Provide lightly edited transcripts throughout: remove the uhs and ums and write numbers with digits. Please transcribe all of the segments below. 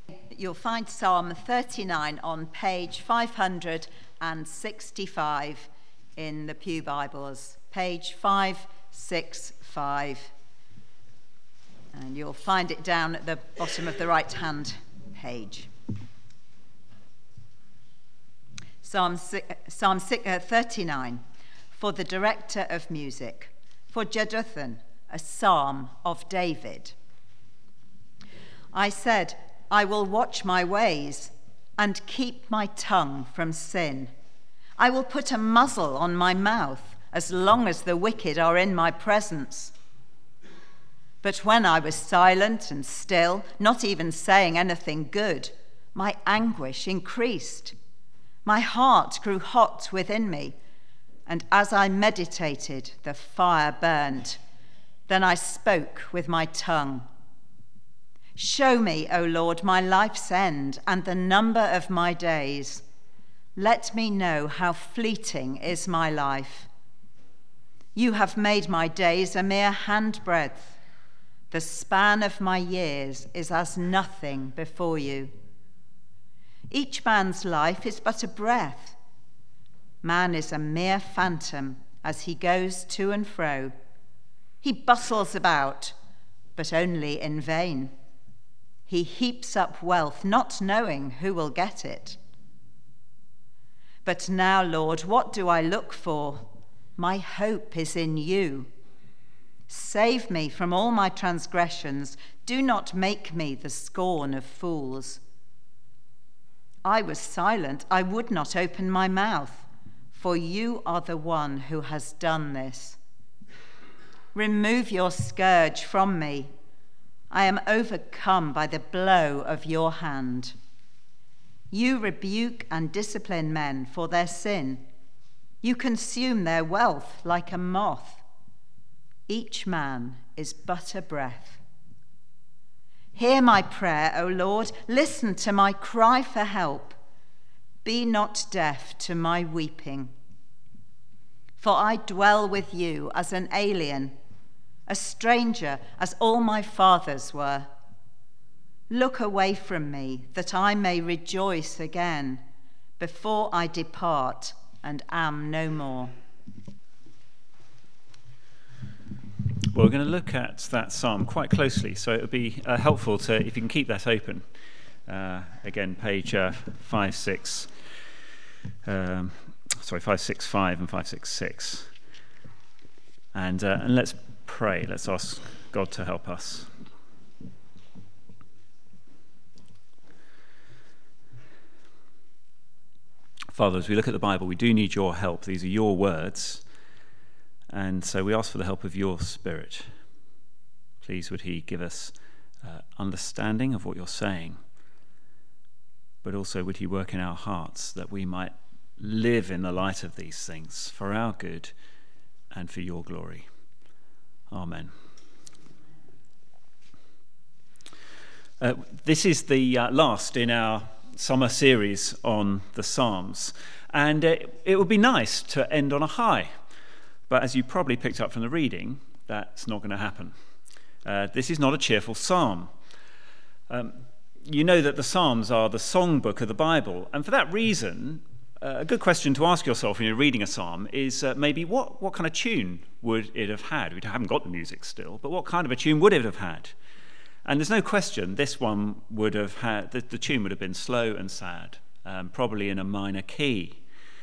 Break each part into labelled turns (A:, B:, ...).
A: You'll find Psalm 39 on page 565 in the Pew Bibles, page 565. And you'll find it down at the bottom of the right-hand page. Psalm 39, for the director of music, for Jeduthun, a psalm of David. I said, I will watch my ways and keep my tongue from sin. I will put a muzzle on my mouth as long as the wicked are in my presence. But when I was silent and still, not even saying anything good, my anguish increased. My heart grew hot within me, and as I meditated, the fire burned. Then I spoke with my tongue. Show me, O Lord, my life's end and the number of my days. Let me know how fleeting is my life. You have made my days a mere handbreadth. The span of my years is as nothing before you. Each man's life is but a breath. Man is a mere phantom as he goes to and fro. He bustles about, but only in vain. He heaps up wealth, not knowing who will get it. But now, Lord, what do I look for? My hope is in you. Save me from all my transgressions. Do not make me the scorn of fools. I was silent, I would not open my mouth, for you are the one who has done this. Remove your scourge from me. I am overcome by the blow of your hand. You rebuke and discipline men for their sin. You consume their wealth like a moth. Each man is but a breath. Hear my prayer, O Lord. Listen to my cry for help. Be not deaf to my weeping. For I dwell with you as an alien, a stranger as all my fathers were. Look away from me that I may rejoice again before I depart and am no more.
B: Well, we're going to look at that psalm quite closely, so it would be helpful to, if you can keep that open. Again, page 565 and 566. And let's pray. Let's ask God to help us. Father, as we look at the Bible, we do need your help. These are your words. And so we ask for the help of your Spirit. Please would he give us understanding of what you're saying, but also would he work in our hearts that we might live in the light of these things for our good and for your glory. Amen. This is the last in our summer series on the Psalms, and it would be nice to end on a high, but as you probably picked up from the reading, that's not going to happen. This is not a cheerful psalm. You know that the Psalms are the songbook of the Bible, and for that reason, a good question to ask yourself when you're reading a psalm is maybe what kind of tune would it have had? We haven't got the music still, but what kind of a tune would it have had? And there's no question this one would have had, the tune would have been slow and sad, probably in a minor key.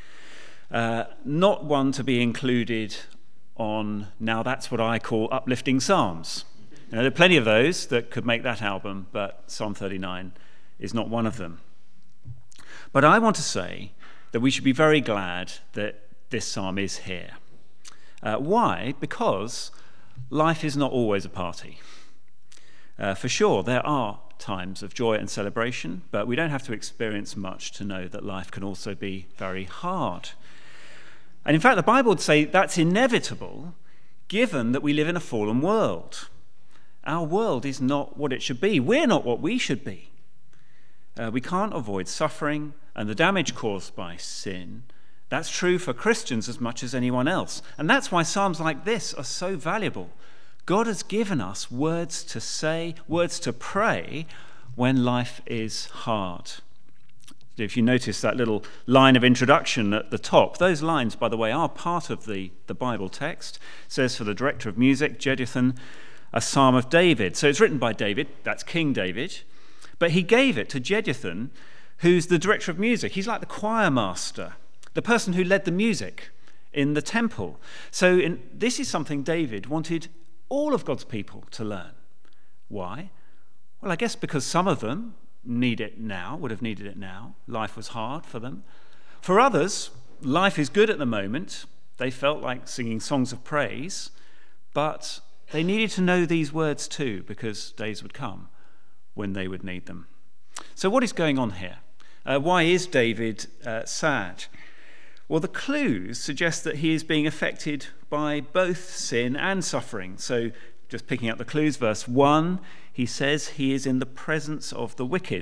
B: Not one to be included on, now that's what I call uplifting psalms. You know, there are plenty of those that could make that album, but Psalm 39 is not one of them. But I want to say that we should be very glad that this psalm is here. Why? Because life is not always a party. For sure, there are times of joy and celebration, but we don't have to experience much to know that life can also be very hard. And in fact, the Bible would say that's inevitable, given that we live in a fallen world. Our world is not what it should be. We're not what we should be. We can't avoid suffering and the damage caused by sin. That's true for Christians as much as anyone else. And that's why psalms like this are so valuable. God has given us words to say, words to pray, when life is hard. If you notice that little line of introduction at the top, those lines, by the way, are part of the Bible text. It says, for the director of music, Jeduthun, a psalm of David. So it's written by David, that's King David, but he gave it to Jeduthun, who's the director of music. He's like the choir master, the person who led the music in the temple. So this is something David wanted all of God's people to learn. Why? Well, I guess because some of them need it now, would have needed it now. Life was hard for them. For others, life is good at the moment. They felt like singing songs of praise, but they needed to know these words too, because days would come when they would need them. So what is going on here? Why is David sad? Well, the clues suggest that he is being affected by both sin and suffering. So just picking up the clues, verse 1, he says he is in the presence of the wicked.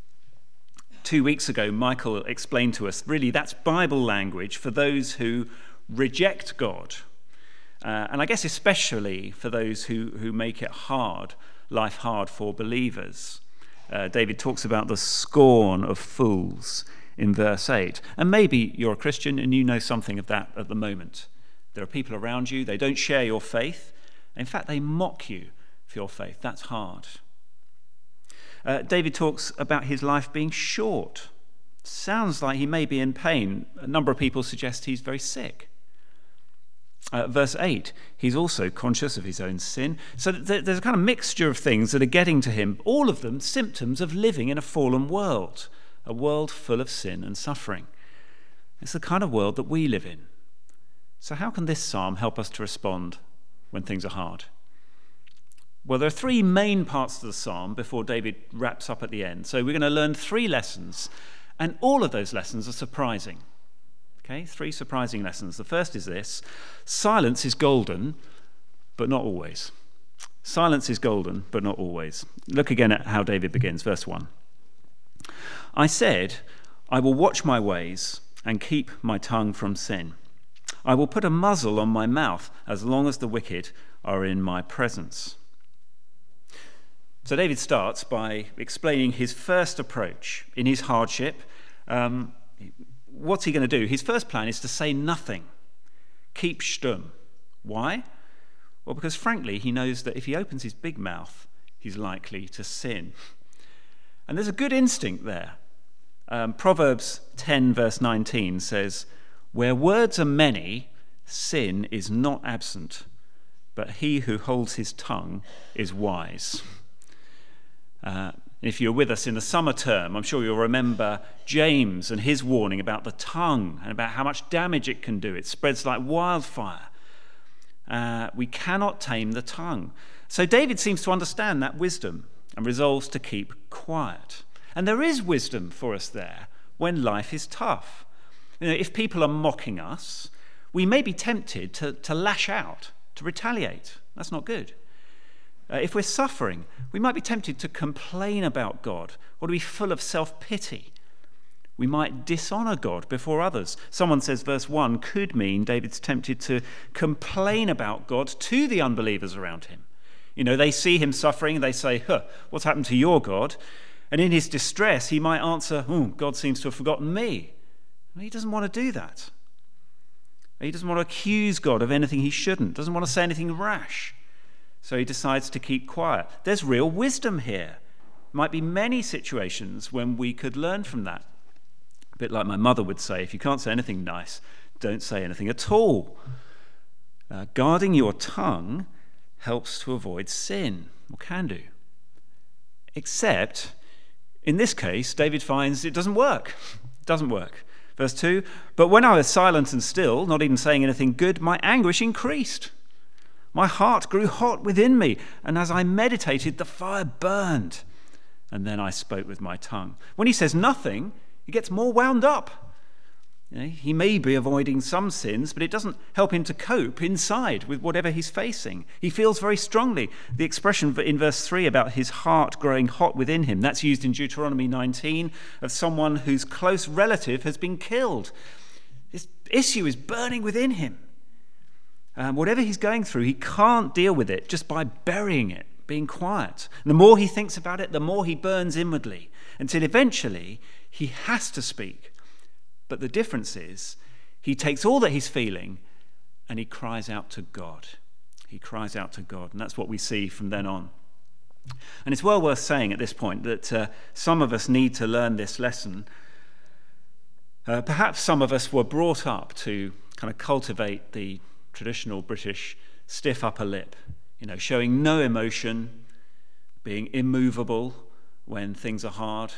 B: 2 weeks ago, Michael explained to us, really, that's Bible language for those who reject God. And I guess especially for those who make it hard, life hard for believers. David talks about the scorn of fools in verse 8. And maybe you're a Christian and you know something of that at the moment. There are people around you, they don't share your faith. In fact, they mock you for your faith. That's hard. David talks about his life being short. Sounds like he may be in pain. A number of people suggest he's very sick. Verse 8, he's also conscious of his own sin. So there's a kind of mixture of things that are getting to him, all of them symptoms of living in a fallen world, a world full of sin and suffering. It's the kind of world that we live in. So how can this psalm help us to respond when things are hard? Well, there are three main parts to the psalm before David wraps up at the end. So we're going to learn 3 lessons, and all of those lessons are surprising. Okay, 3 surprising lessons. The first is this: silence is golden, but not always. Silence is golden, but not always. Look again at how David begins, verse 1. I said, I will watch my ways and keep my tongue from sin. I will put a muzzle on my mouth as long as the wicked are in my presence. So David starts by explaining his first approach in his hardship. What's he going to do? His first plan is to say nothing. Keep stum. Why? Well, because frankly, he knows that if he opens his big mouth, he's likely to sin. And there's a good instinct there. Proverbs 10 verse 19 says, where words are many, sin is not absent, but he who holds his tongue is wise. If you're with us in the summer term, I'm sure you'll remember James and his warning about the tongue and about how much damage it can do. It spreads like wildfire. We cannot tame the tongue. So David seems to understand that wisdom and resolves to keep quiet. And there is wisdom for us there when life is tough. You know, if people are mocking us, we may be tempted to lash out, to retaliate. That's not good. If we're suffering, we might be tempted to complain about God or to be full of self-pity. We might dishonor God before others. Someone says verse 1 could mean David's tempted to complain about God to the unbelievers around him. You know, they see him suffering and they say, what's happened to your God? And in his distress, he might answer, God seems to have forgotten me. Well, he doesn't want to do that. He doesn't want to accuse God of anything he shouldn't, doesn't want to say anything rash. So he decides to keep quiet. There's real wisdom here. Might be many situations when we could learn from that. A bit like my mother would say, if you can't say anything nice, don't say anything at all. Guarding your tongue helps to avoid sin, or can do. Except, in this case, David finds it doesn't work. It doesn't work. Verse 2, but when I was silent and still, not even saying anything good, my anguish increased. My heart grew hot within me, and as I meditated, the fire burned. And then I spoke with my tongue. When he says nothing, he gets more wound up. You know, he may be avoiding some sins, but it doesn't help him to cope inside with whatever he's facing. He feels very strongly. The expression in verse 3 about his heart growing hot within him, that's used in Deuteronomy 19 of someone whose close relative has been killed. This issue is burning within him. Whatever he's going through, he can't deal with it just by burying it being quiet. And the more he thinks about it, the more he burns inwardly, until eventually he has to speak. But the difference is he takes all that he's feeling and he cries out to God. He cries out to God, and that's what we see from then on. And it's well worth saying at this point that some of us need to learn this lesson. Perhaps some of us were brought up to kind of cultivate the traditional British stiff upper lip, showing no emotion, being immovable when things are hard,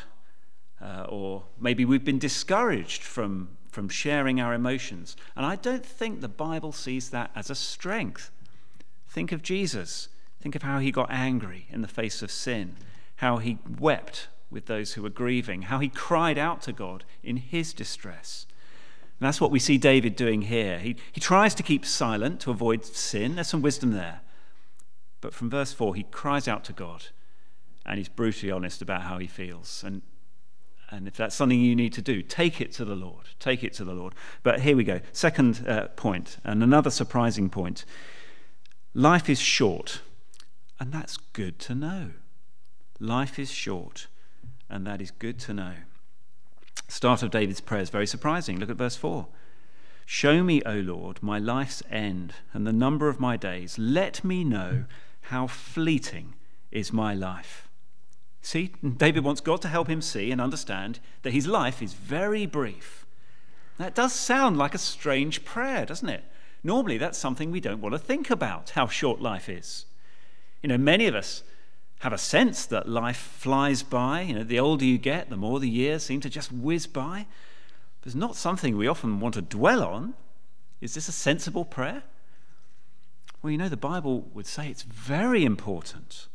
B: or maybe we've been discouraged from sharing our emotions. And I don't think the Bible sees that as a strength. Think of Jesus. Think of how he got angry in the face of sin, how he wept with those who were grieving, how he cried out to God in his distress. And that's what we see David doing here. He tries to keep silent to avoid sin. There's some wisdom there. But from verse 4, he cries out to God, and he's brutally honest about how he feels. And if that's something you need to do, take it to the Lord. Take it to the Lord. But here we go. Second point, and another surprising point. Life is short, and that's good to know. Life is short, and that is good to know. Start of David's prayer is very surprising. Look at verse 4. Show me, O Lord, my life's end and the number of my days. Let me know how fleeting is my life. See, David wants God to help him see and understand that his life is very brief. That does sound like a strange prayer, doesn't it? Normally, that's something we don't want to think about, how short life is. Many of us have a sense that life flies by. The older you get, the more the years seem to just whiz by. But it's not something we often want to dwell on. Is this a sensible prayer? Well, the Bible would say it's very important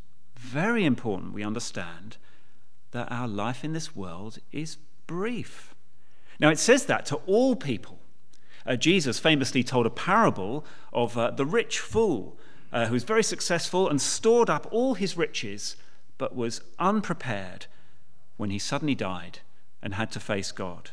B: we understand that our life in this world is brief. Now, it says that to all people. Jesus famously told a parable of the rich fool who was very successful and stored up all his riches, but was unprepared when he suddenly died and had to face God.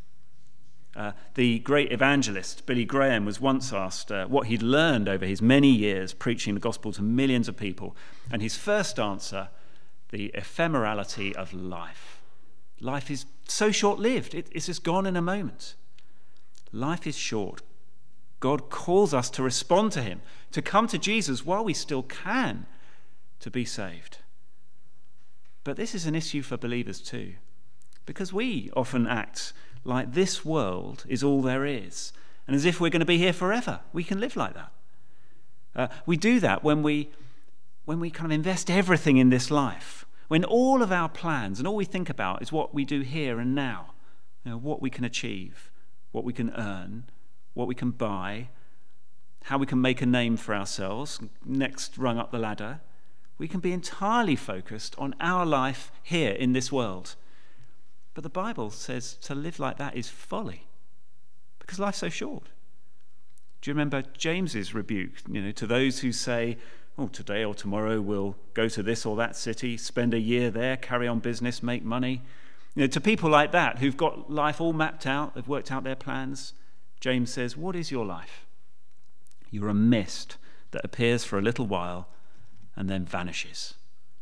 B: The great evangelist Billy Graham was once asked what he'd learned over his many years preaching the gospel to millions of people, and his first answer, the ephemerality of life. Life is so short-lived, it's just gone in a moment. Life is short. God calls us to respond to him, to come to Jesus while we still can, to be saved. But this is an issue for believers too, because we often act like this world is all there is, and as if we're going to be here forever. We can live like that. We do that when we kind of invest everything in this life, when all of our plans and all we think about is what we do here and now, what we can achieve, what we can earn, what we can buy, how we can make a name for ourselves, next rung up the ladder. We can be entirely focused on our life here in this world. But the Bible says to live like that is folly, because life's so short. Do you remember James's rebuke, to those who say, today or tomorrow we'll go to this or that city, spend a year there, carry on business, make money. To people like that who've got life all mapped out, they've worked out their plans, James says, what is your life? You're a mist that appears for a little while and then vanishes.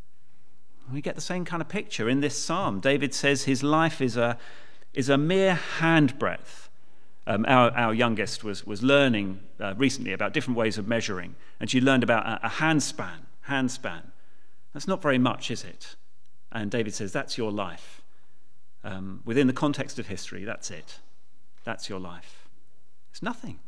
B: We get the same kind of picture in this psalm. David says his life is a mere handbreadth. Our youngest was learning recently about different ways of measuring, and she learned about a handspan. That's not very much, is it? And David says that's your life. Within the context of history, that's it. That's your life. It's nothing.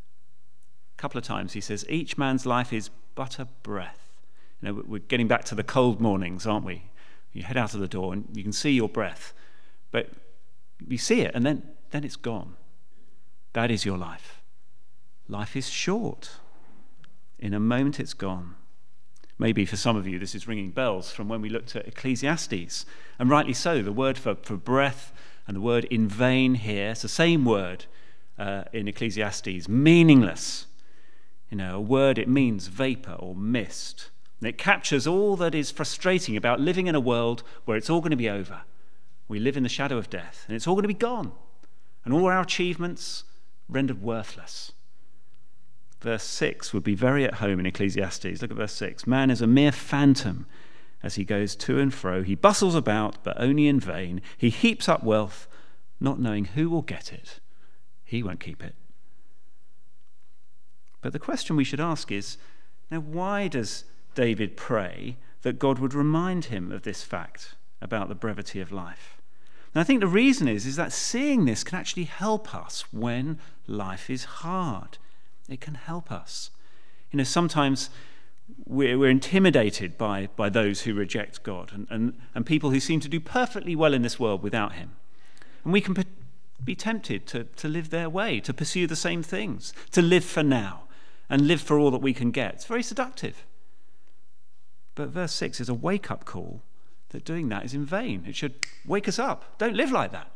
B: A couple of times he says, each man's life is but a breath. We're getting back to the cold mornings, aren't we? You head out of the door and you can see your breath. But you see it and then it's gone. That is your life. Life is short. In a moment it's gone. Maybe for some of you this is ringing bells from when we looked at Ecclesiastes. And rightly so, the word for breath and the word in vain here, it's the same word in Ecclesiastes, meaningless. A word, it means vapor or mist. And it captures all that is frustrating about living in a world where it's all going to be over. We live in the shadow of death, and it's all going to be gone. And all our achievements rendered worthless. Verse 6 would be very at home in Ecclesiastes. Look at verse 6. Man is a mere phantom as he goes to and fro. He bustles about, but only in vain. He heaps up wealth, not knowing who will get it. He won't keep it. But the question we should ask is, now why does David pray that God would remind him of this fact about the brevity of life? And I think the reason is that seeing this can actually help us when life is hard. It can help us. Sometimes we're intimidated by those who reject God and people who seem to do perfectly well in this world without him. And we can be tempted to live their way, to pursue the same things, to live for now and live for all that we can get. It's very seductive. But verse 6 is a wake-up call that doing that is in vain. It should wake us up. Don't live like that.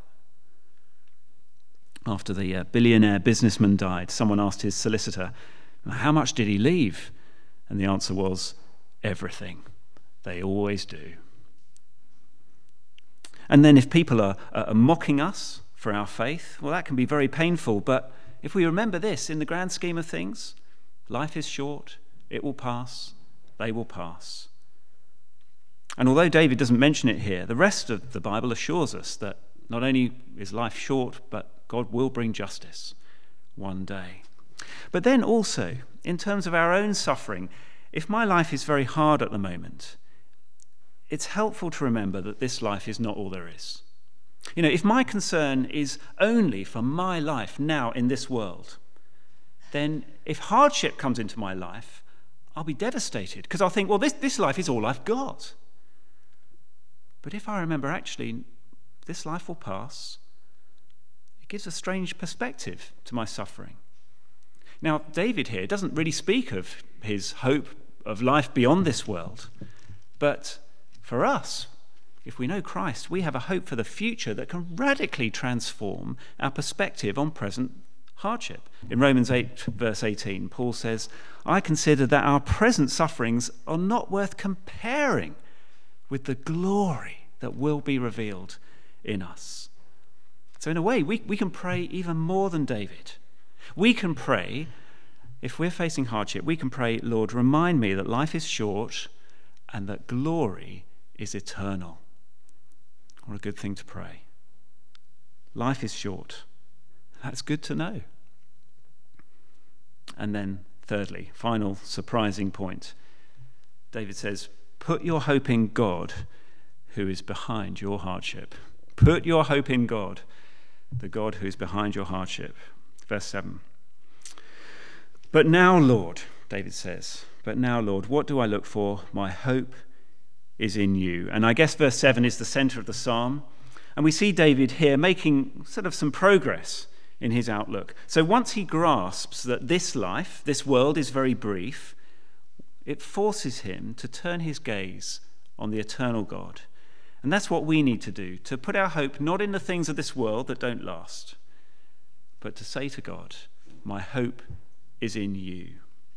B: After the billionaire businessman died, someone asked his solicitor, how much did he leave? And the answer was, everything. They always do. And then if people are mocking us for our faith, well, that can be very painful. But if we remember this, in the grand scheme of things, life is short, it will pass, they will pass. And although David doesn't mention it here, the rest of the Bible assures us that not only is life short, but God will bring justice one day. But then also, in terms of our own suffering, if my life is very hard at the moment, it's helpful to remember that this life is not all there is. If my concern is only for my life now in this world, then if hardship comes into my life, I'll be devastated because I'll think, well, this life is all I've got. But if I remember, actually, this life will pass, it gives a strange perspective to my suffering. Now, David here doesn't really speak of his hope of life beyond this world, but for us, if we know Christ, we have a hope for the future that can radically transform our perspective on present hardship. In Romans 8, verse 18, Paul says, I consider that our present sufferings are not worth comparing with the glory that will be revealed in us. So in a way, we can pray even more than David. We can pray, if we're facing hardship, we can pray, Lord, remind me that life is short and that glory is eternal. What a good thing to pray. Life is short. That's good to know. And then thirdly, final surprising point. David says, put your hope in God who is behind your hardship. Put your hope in God, the God who is behind your hardship. Verse 7. But now, Lord, David says, but now, Lord, what do I look for? My hope is in you. And I guess verse 7 is the center of the psalm. And we see David here making sort of some progress in his outlook. So once he grasps that this life, this world is very brief, it forces him to turn his gaze on the eternal God. And that's what we need to do, to put our hope not in the things of this world that don't last, but to say to God, my hope is in you.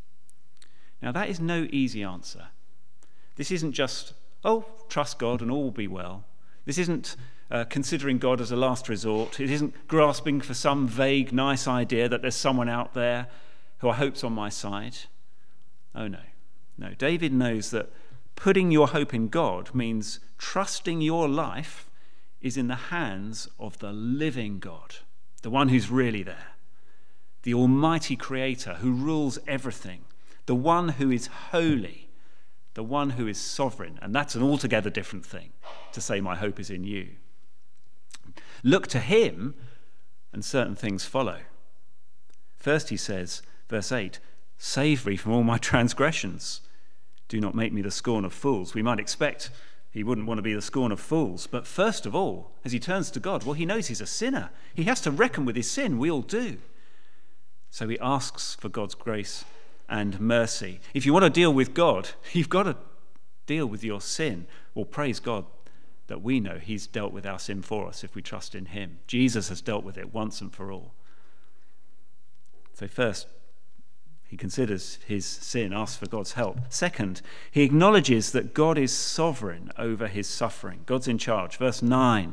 B: Now that is no easy answer. This isn't just, trust God and all will be well. This isn't considering God as a last resort. It isn't grasping for some vague, nice idea that there's someone out there who I hope's on my side. Oh no. No, David knows that putting your hope in God means trusting your life is in the hands of the living God, the one who's really there, the almighty creator who rules everything, the one who is holy, the one who is sovereign. And that's an altogether different thing to say my hope is in you. Look to him and certain things follow. First he says, verse 8, save me from all my transgressions. Do not make me the scorn of fools. We might expect he wouldn't want to be the scorn of fools. But first of all, as he turns to God, well, he knows he's a sinner. He has to reckon with his sin. We all do. So he asks for God's grace and mercy. If you want to deal with God, you've got to deal with your sin. Well, praise God that we know he's dealt with our sin for us if we trust in him. Jesus has dealt with it once and for all. So first, he considers his sin, asks for God's help. Second, he acknowledges that God is sovereign over his suffering. God's in charge. Verse 9,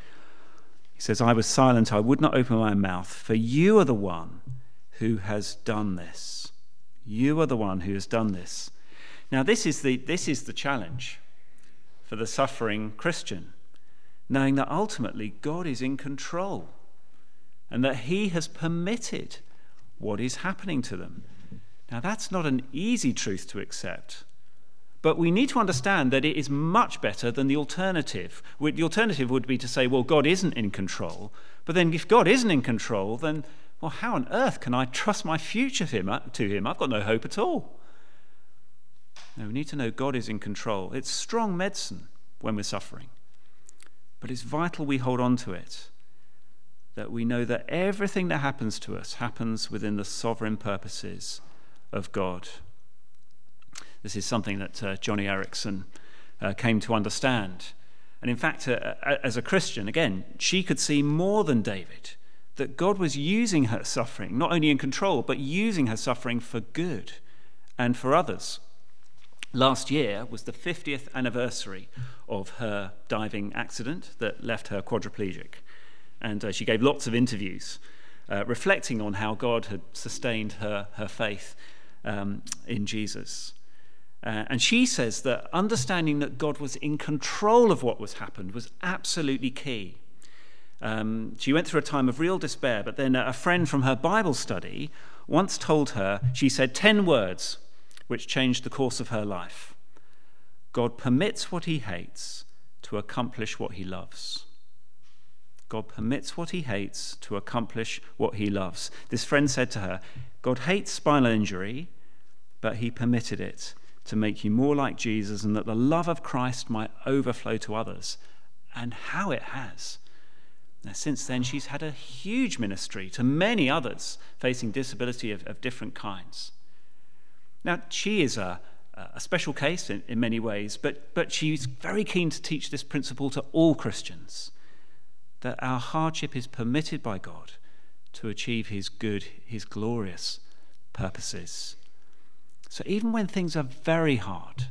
B: he says, I was silent, I would not open my mouth, for you are the one who has done this. You are the one who has done this. Now, this is the challenge for the suffering Christian, knowing that ultimately God is in control and that he has permitted what is happening to them. Now, that's not an easy truth to accept, but we need to understand that it is much better than the alternative. The alternative would be to say, well, God isn't in control, but then if God isn't in control, then, well, how on earth can I trust my future to him? I've got no hope at all. No, we need to know God is in control. It's strong medicine when we're suffering, but it's vital we hold on to it, that we know that everything that happens to us happens within the sovereign purposes of God. This is something that Joni Eareckson came to understand. And in fact, as a Christian, again, she could see more than David, that God was using her suffering, not only in control, but using her suffering for good and for others. Last year was the 50th anniversary of her diving accident that left her quadriplegic. And she gave lots of interviews reflecting on how God had sustained her faith in Jesus. And she says that understanding that God was in control of what was happened was absolutely key. She went through a time of real despair, but then a friend from her Bible study once told her, she said 10 words which changed the course of her life. God permits what he hates to accomplish what he loves. God permits what he hates to accomplish what he loves. This friend said to her, God hates spinal injury, but he permitted it to make you more like Jesus and that the love of Christ might overflow to others. And how it has. Now, since then, she's had a huge ministry to many others facing disability of different kinds. Now, she is a special case in many ways, but she's very keen to teach this principle to all Christians, that our hardship is permitted by God to achieve his good, his glorious purposes. So even when things are very hard,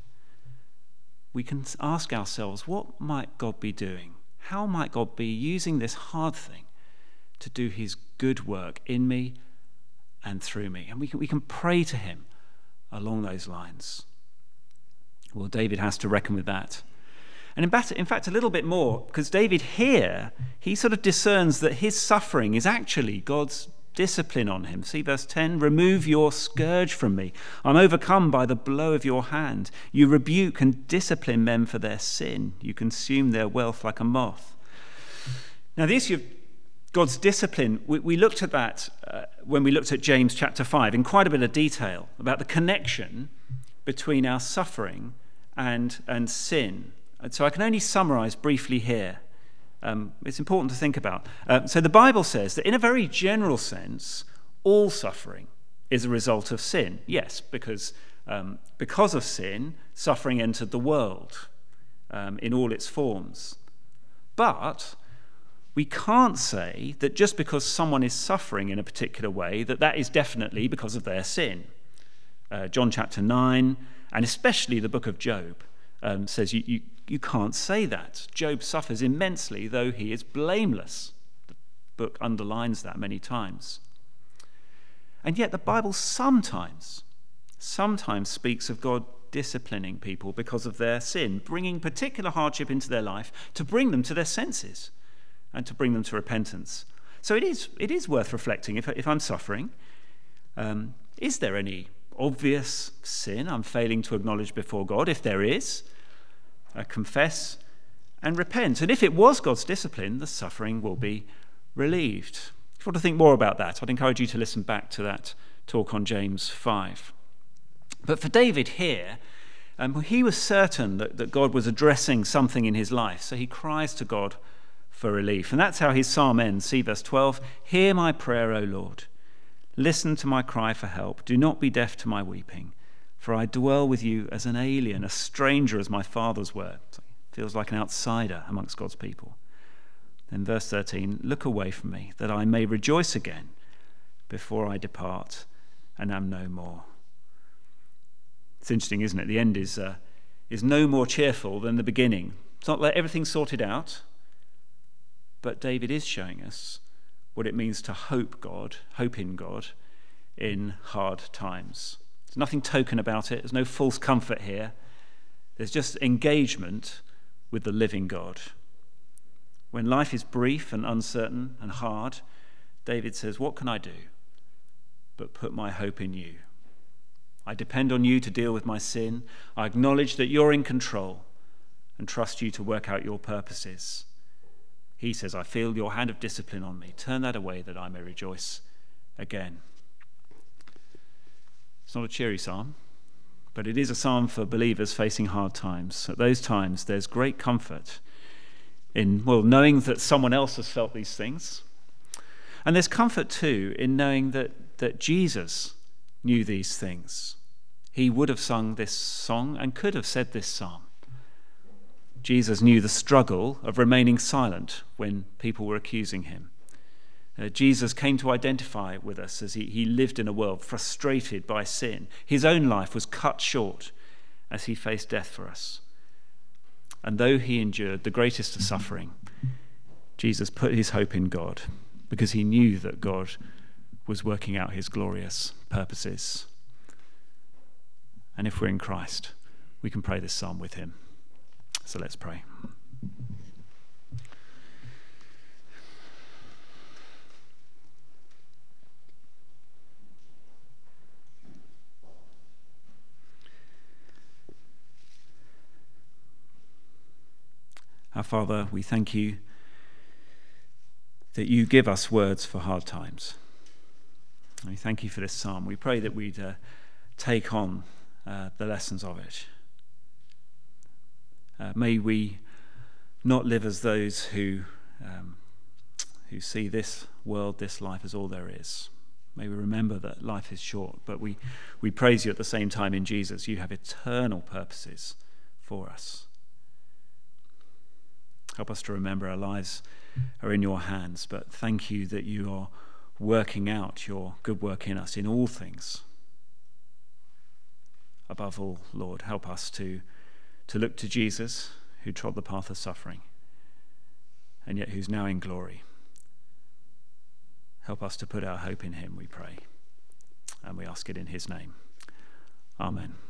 B: we can ask ourselves, what might God be doing? How might God be using this hard thing to do his good work in me and through me? And we can pray to him along those lines. Well, David has to reckon with that. And in fact, a little bit more, because David here, he sort of discerns that his suffering is actually God's discipline on him. See verse 10, remove your scourge from me. I'm overcome by the blow of your hand. You rebuke and discipline men for their sin. You consume their wealth like a moth. Now, the issue of God's discipline, we looked at that when we looked at James chapter 5 in quite a bit of detail about the connection between our suffering and sin. And so I can only summarize briefly here. It's important to think about. So the Bible says that in a very general sense, all suffering is a result of sin. Yes, because of sin, suffering entered the world in all its forms. But we can't say that just because someone is suffering in a particular way, that is definitely because of their sin. John chapter 9, and especially the book of Job, says you can't say that. Job suffers immensely, though he is blameless. The book underlines that many times. And yet the Bible sometimes speaks of God disciplining people because of their sin, bringing particular hardship into their life to bring them to their senses and to bring them to repentance. So it is worth reflecting. If I'm suffering, is there any obvious sin I'm failing to acknowledge before God? If there is, confess and repent. And if it was God's discipline, the suffering will be relieved. If you want to think more about that, I'd encourage you to listen back to that talk on James 5. But for David here, he was certain that God was addressing something in his life, so he cries to God for relief. And that's how his psalm ends. See verse 12, hear my prayer, O Lord. Listen to my cry for help. Do not be deaf to my weeping. For I dwell with you as an alien, a stranger as my fathers were. So feels like an outsider amongst God's people. Then verse 13, look away from me, that I may rejoice again before I depart and am no more. It's interesting, isn't it? The end is no more cheerful than the beginning. It's not like everything's sorted out, but David is showing us what it means to hope in God in hard times. There's nothing token about it. There's no false comfort here. There's just engagement with the living God. When life is brief and uncertain and hard, David says, what can I do but put my hope in you? I depend on you to deal with my sin. I acknowledge that you're in control and trust you to work out your purposes. He says, I feel your hand of discipline on me. Turn that away that I may rejoice again. It's not a cheery psalm, but it is a psalm for believers facing hard times. At those times, there's great comfort in, knowing that someone else has felt these things. And there's comfort, too, in knowing that Jesus knew these things. He would have sung this song and could have said this psalm. Jesus knew the struggle of remaining silent when people were accusing him. Jesus came to identify with us as he lived in a world frustrated by sin. His own life was cut short as he faced death for us. And though he endured the greatest of suffering, Jesus put his hope in God because he knew that God was working out his glorious purposes. And if we're in Christ, we can pray this psalm with him. So let's pray. Our Father, we thank you that you give us words for hard times. And we thank you for this psalm. We pray that we'd take on the lessons of it. May we not live as those who see this world, this life as all there is. May we remember that life is short, but we praise you at the same time in Jesus. You have eternal purposes for us. Help us to remember our lives are in your hands, but thank you that you are working out your good work in us in all things. Above all, Lord, help us to look to Jesus, who trod the path of suffering, and yet who's now in glory. Help us to put our hope in him, we pray. And we ask it in his name. Amen.